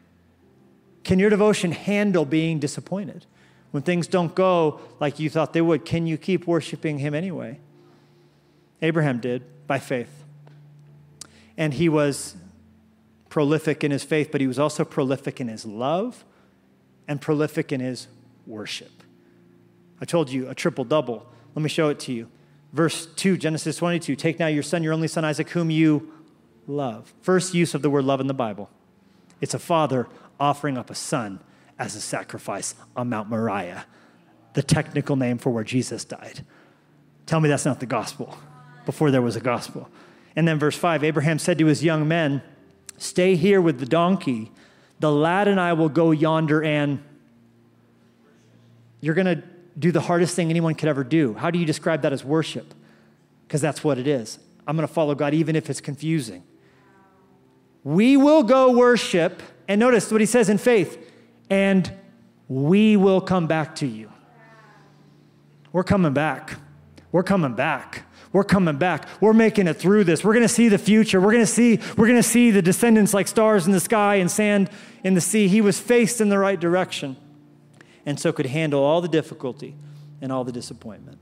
Can your devotion handle being disappointed? When things don't go like you thought they would, can you keep worshiping him anyway? Abraham did, by faith. And he was prolific in his faith, but he was also prolific in his love and prolific in his worship. I told you, a triple-double. Let me show it to you. Verse 2, Genesis 22, take now your son, your only son Isaac, whom you love. First use of the word love in the Bible. It's a father offering up a son as a sacrifice on Mount Moriah, the technical name for where Jesus died. Tell me that's not the gospel, before there was a gospel. And then verse 5, Abraham said to his young men, stay here with the donkey. The lad and I will go yonder and you're going to do the hardest thing anyone could ever do. How do you describe that as worship? Because that's what it is. I'm going to follow God even if it's confusing. We will go worship. And notice what he says in faith, and we will come back to you. We're coming back. We're coming back. We're coming back. We're making it through this. We're going to see the future. We're going to see the descendants like stars in the sky and sand in the sea. He was faced in the right direction and so could handle all the difficulty and all the disappointment.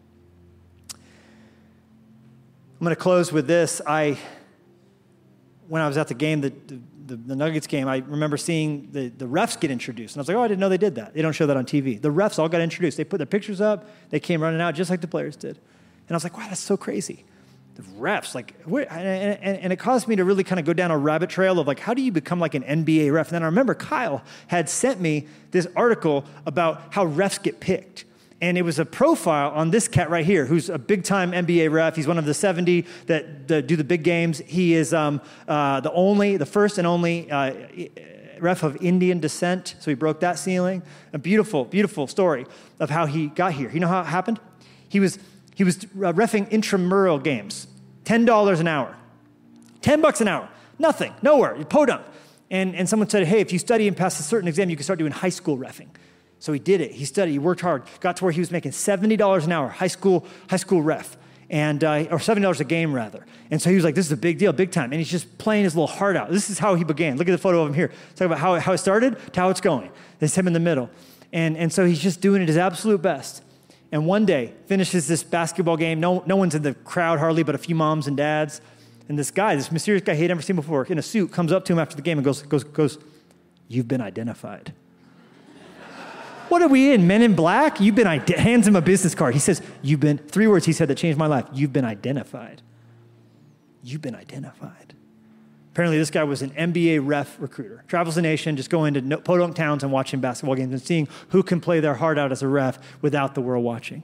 I'm going to close with this. When I was at the game, the Nuggets game, I remember seeing the refs get introduced. And I was like, oh, I didn't know they did that. They don't show that on TV. The refs all got introduced. They put their pictures up. They came running out just like the players did. And I was like, wow, that's so crazy. The refs, and it caused me to really kind of go down a rabbit trail of like, how do you become like an NBA ref? And then I remember Kyle had sent me this article about how refs get picked. And it was a profile on this cat right here, who's a big-time NBA ref. He's one of the 70 that do the big games. He is the first and only ref of Indian descent, so he broke that ceiling. A beautiful, beautiful story of how he got here. You know how it happened? He was reffing intramural games, $10 an hour. $10 an hour, nothing, nowhere, podunk. And someone said, hey, if you study and pass a certain exam, you can start doing high school reffing. So he did it. He studied. He worked hard. Got to where he was making $70 an hour, high school ref, and or $70 a game rather. And so he was like, "This is a big deal, big time." And he's just playing his little heart out. This is how he began. Look at the photo of him here. Talk about how it started to how it's going. There's him in the middle, and so he's just doing it his absolute best. And one day finishes this basketball game. No one's in the crowd hardly, but a few moms and dads. And this mysterious guy he had never seen before, in a suit, comes up to him after the game and goes, "You've been identified." What are we in, Men in Black? Hands him a business card. He says, 3 words he said that changed my life. You've been identified. You've been identified. Apparently this guy was an NBA ref recruiter. Travels the nation, just going to podunk towns and watching basketball games and seeing who can play their heart out as a ref without the world watching.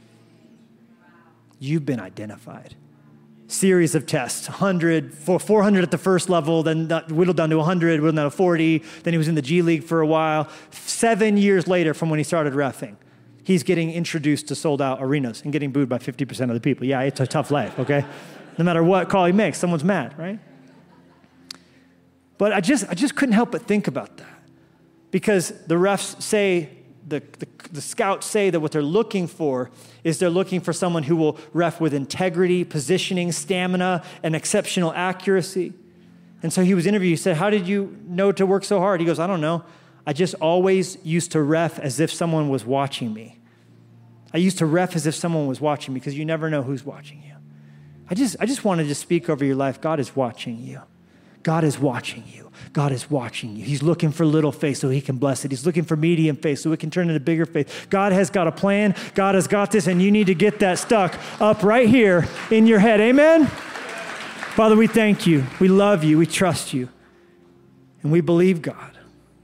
You've been identified. Series of tests, 400 at the first level, then whittled down to 100, whittled down to 40. Then he was in the G League for a while. 7 years later from when he started reffing, he's getting introduced to sold-out arenas and getting booed by 50% of the people. Yeah, it's a tough life, okay? No matter what call he makes, someone's mad, right? But I just couldn't help but think about that. Because the refs say the scouts say that what they're looking for is they're looking for someone who will ref with integrity, positioning, stamina, and exceptional accuracy. And so he was interviewed. He said, how did you know to work so hard? He goes, I don't know. I just always used to ref as if someone was watching me. I used to ref as if someone was watching me because you never know who's watching you. I just wanted to speak over your life. God is watching you. God is watching you. God is watching you. He's looking for little faith so he can bless it. He's looking for medium faith so it can turn into bigger faith. God has got a plan. God has got this, and you need to get that stuck up right here in your head. Amen? Father, we thank you. We love you. We trust you. And we believe, God,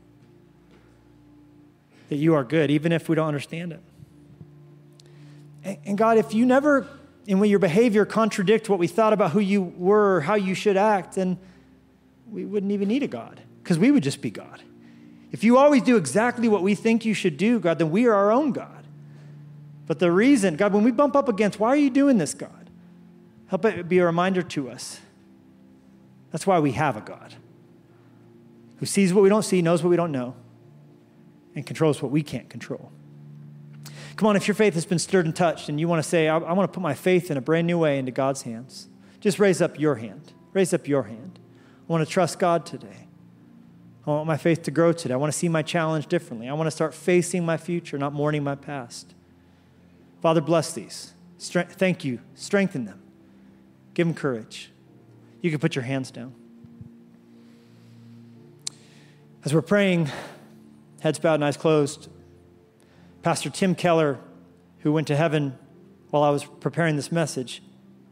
that you are good, even if we don't understand it. And God, if you never, and when your behavior contradict what we thought about who you were or how you should act, then we wouldn't even need a God, because we would just be God. If you always do exactly what we think you should do, God, then we are our own God. But the reason, God, when we bump up against, why are you doing this, God? Help it be a reminder to us. That's why we have a God who sees what we don't see, knows what we don't know, and controls what we can't control. Come on, if your faith has been stirred and touched and you want to say, I want to put my faith in a brand new way into God's hands, just raise up your hand. Raise up your hand. I want to trust God today. I want my faith to grow today. I want to see my challenge differently. I want to start facing my future, not mourning my past. Father, bless these. Thank you. Strengthen them. Give them courage. You can put your hands down. As we're praying, heads bowed and eyes closed, Pastor Tim Keller, who went to heaven while I was preparing this message,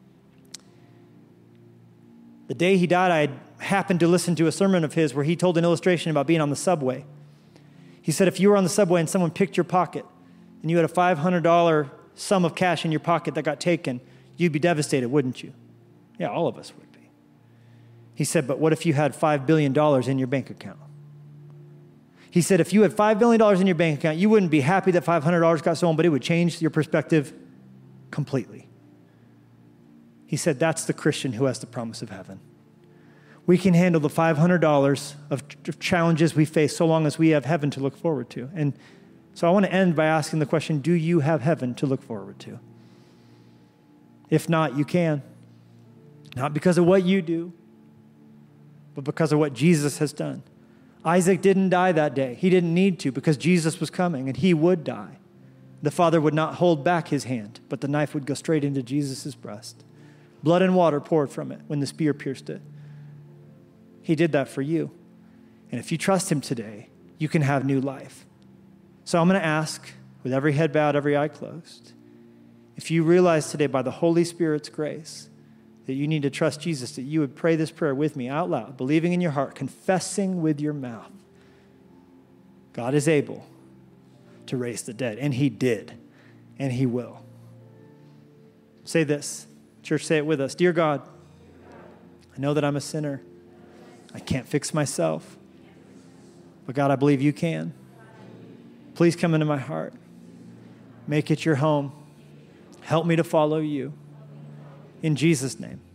the day he died, I happened to listen to a sermon of his where he told an illustration about being on the subway. He said, if you were on the subway and someone picked your pocket and you had a $500 sum of cash in your pocket that got taken, you'd be devastated, wouldn't you? Yeah, all of us would be. He said, but what if you had $5 billion in your bank account? He said, if you had $5 billion in your bank account, you wouldn't be happy that $500 got stolen, but it would change your perspective completely. He said, that's the Christian who has the promise of heaven. We can handle the $500 of challenges we face so long as we have heaven to look forward to. And so I want to end by asking the question, do you have heaven to look forward to? If not, you can. Not because of what you do, but because of what Jesus has done. Isaac didn't die that day. He didn't need to because Jesus was coming and he would die. The Father would not hold back his hand, but the knife would go straight into Jesus' breast. Blood and water poured from it when the spear pierced it. He did that for you. And if you trust him today, you can have new life. So I'm going to ask, with every head bowed, every eye closed, if you realize today by the Holy Spirit's grace that you need to trust Jesus, that you would pray this prayer with me out loud, believing in your heart, confessing with your mouth. God is able to raise the dead, and he did, and he will. Say this. Church, say it with us. Dear God, I know that I'm a sinner. I can't fix myself. But God, I believe you can. Please come into my heart. Make it your home. Help me to follow you. In Jesus' name,